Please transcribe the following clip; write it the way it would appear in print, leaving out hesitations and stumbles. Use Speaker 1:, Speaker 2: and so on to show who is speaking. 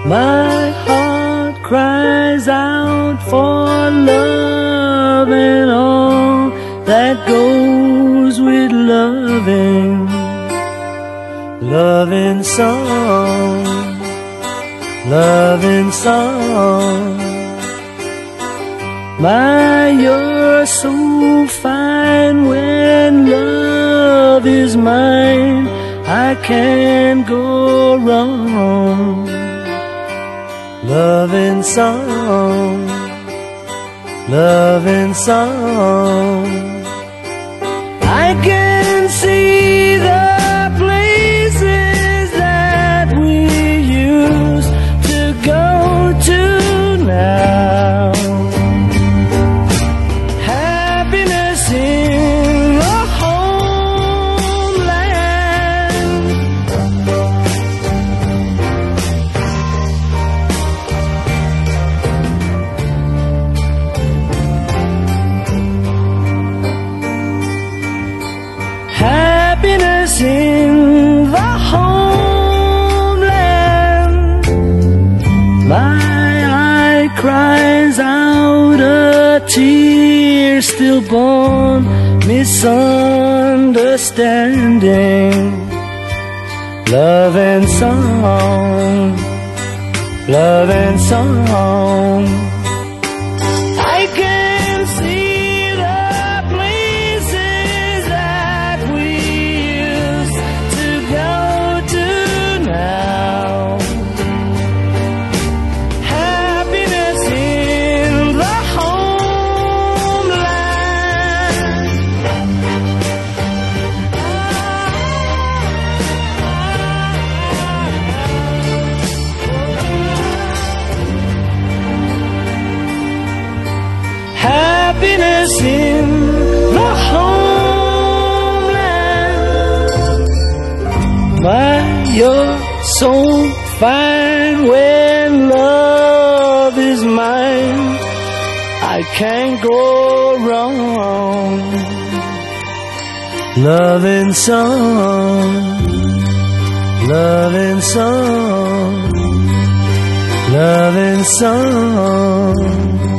Speaker 1: My heart cries out for love and all that goes with loving. Loving song, loving song. My, you're so fine when love is mine. I can't go wrong. Loving song, loving song. I can see the places that we used to go to now. Happiness in the homeland. Happiness in the homeland. My eye cries out a tear stillborn misunderstanding. Love and song, love and song. I can see the places that we used to go to now. Happiness in the homeland. Happiness in the homeland. My, you're so fine when love is mine. I can't go wrong. Loving song, loving song, loving song.